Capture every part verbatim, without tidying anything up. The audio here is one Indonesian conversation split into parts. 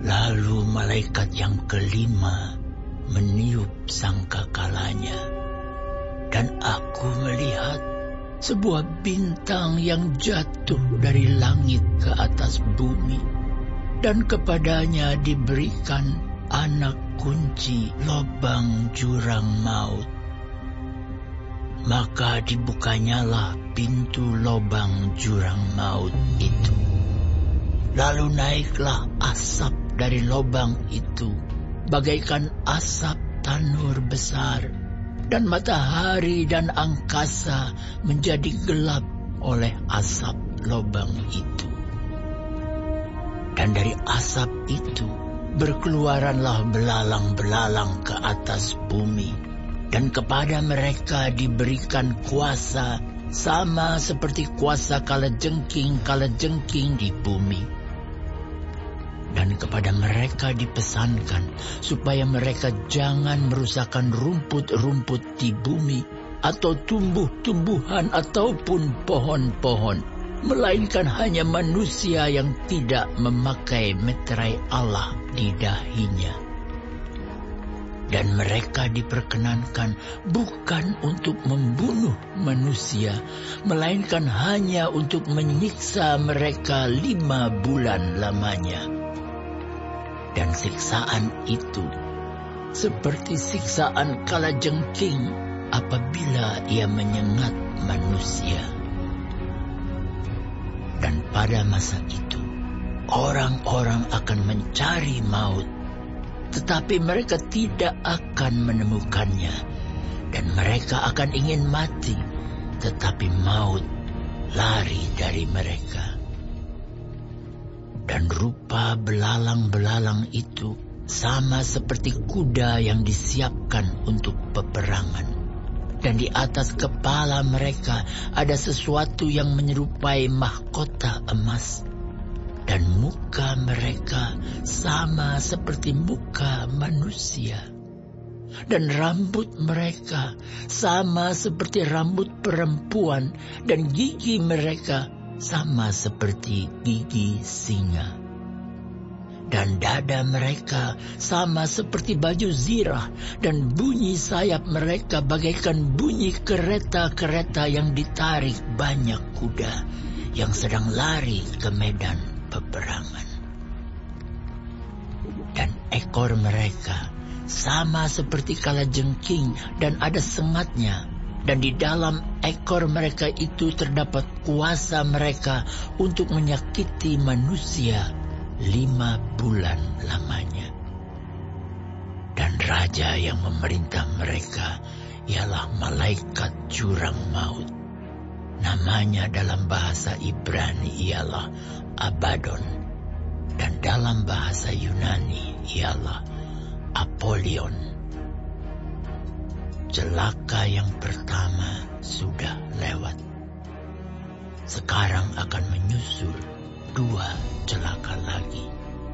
Lalu malaikat yang kelima meniup sangkakalanya, dan aku melihat sebuah bintang yang jatuh dari langit ke atas bumi, dan kepadanya diberikan anak kunci lobang jurang maut. Maka dibukanyalah pintu lobang jurang maut itu. Lalu naiklah asap dari lobang itu, bagaikan asap tanur besar, dan matahari dan angkasa menjadi gelap oleh asap lobang itu. Dan dari asap itu berkeluaranlah belalang-belalang ke atas bumi, dan kepada mereka diberikan kuasa sama seperti kuasa kalajengking-kalajengking di bumi. Dan kepada mereka dipesankan supaya mereka jangan merusakkan rumput-rumput di bumi, atau tumbuh-tumbuhan ataupun pohon-pohon, melainkan hanya manusia yang tidak memakai meterai Allah di dahinya. Dan mereka diperkenankan bukan untuk membunuh manusia, melainkan hanya untuk menyiksa mereka lima bulan lamanya. Dan siksaan itu seperti siksaan kalajengking apabila ia menyengat manusia. Dan pada masa itu, orang-orang akan mencari maut, tetapi mereka tidak akan menemukannya. Dan mereka akan ingin mati, tetapi maut lari dari mereka. Dan rupa belalang-belalang itu sama seperti kuda yang disiapkan untuk peperangan. Dan di atas kepala mereka ada sesuatu yang menyerupai mahkota emas. Dan muka mereka sama seperti muka manusia. Dan rambut mereka sama seperti rambut perempuan, dan gigi mereka sama seperti gigi singa. Dan dada mereka sama seperti baju zirah, dan bunyi sayap mereka bagaikan bunyi kereta-kereta yang ditarik banyak kuda yang sedang lari ke medan peperangan. Dan ekor mereka sama seperti kalajengking, dan ada sengatnya. Dan di dalam ekor mereka itu terdapat kuasa mereka untuk menyakiti manusia lima bulan lamanya. Dan raja yang memerintah mereka ialah malaikat jurang maut. Namanya dalam bahasa Ibrani ialah Abaddon, dan dalam bahasa Yunani ialah Apollyon. Celaka yang pertama sudah lewat. Sekarang akan menyusul dua celaka lagi.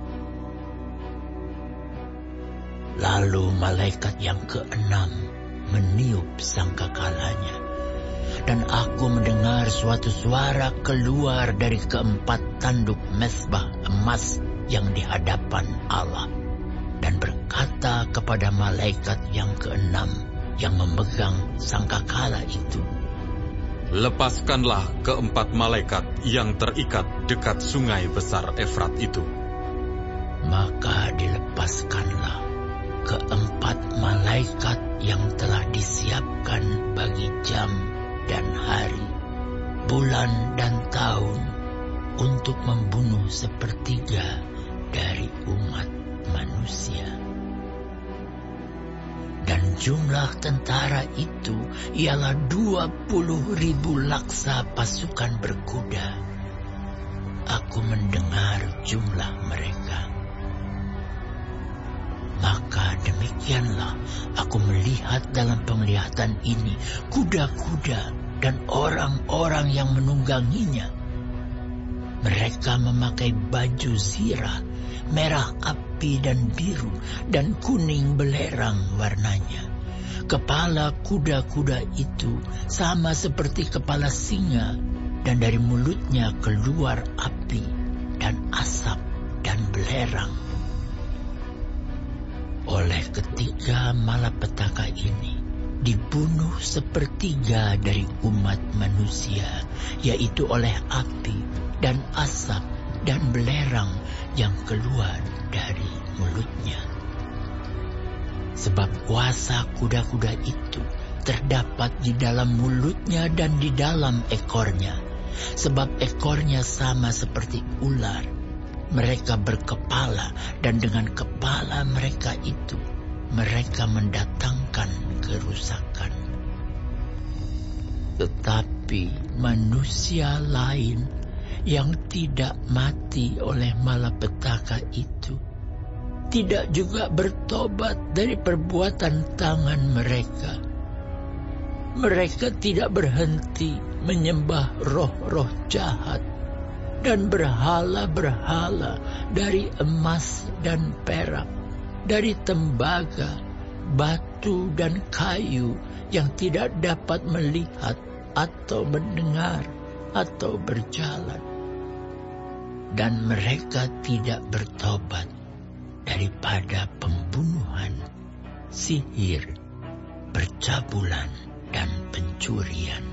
Lalu malaikat yang keenam meniup sangkakalanya, dan aku mendengar suatu suara keluar dari keempat tanduk mezbah emas yang di hadapan Allah, dan berkata kepada malaikat yang keenam yang memegang sangkakala itu, "Lepaskanlah keempat malaikat yang terikat dekat sungai besar Efrat itu." Maka dilepaskanlah keempat malaikat yang telah disiapkan bagi jam dan hari, bulan dan tahun, untuk membunuh sepertiga dari umat manusia. Dan jumlah tentara itu ialah dua puluh ribu laksa pasukan berkuda. Aku mendengar jumlah mereka. Maka demikianlah aku melihat dalam penglihatan ini kuda-kuda dan orang-orang yang menungganginya. Mereka memakai baju zirah, merah api dan biru, dan kuning belerang warnanya. Kepala kuda-kuda itu sama seperti kepala singa, dan dari mulutnya keluar api dan asap dan belerang. Oleh ketiga malapetaka ini dibunuh sepertiga dari umat manusia, yaitu oleh api dan asap dan belerang yang keluar dari mulutnya. Sebab kuasa kuda-kuda itu terdapat di dalam mulutnya dan di dalam ekornya. Sebab ekornya sama seperti ular. Mereka berkepala, dan dengan kepala mereka itu mereka mendatangkan kerusakan. Tetapi manusia lain yang tidak mati oleh malapetaka itu tidak juga bertobat dari perbuatan tangan mereka. Mereka tidak berhenti menyembah roh-roh jahat dan berhala-berhala dari emas dan perak, dari tembaga, batu dan kayu yang tidak dapat melihat atau mendengar atau berjalan. Dan mereka tidak bertobat daripada pembunuhan, sihir, percabulan, dan pencurian.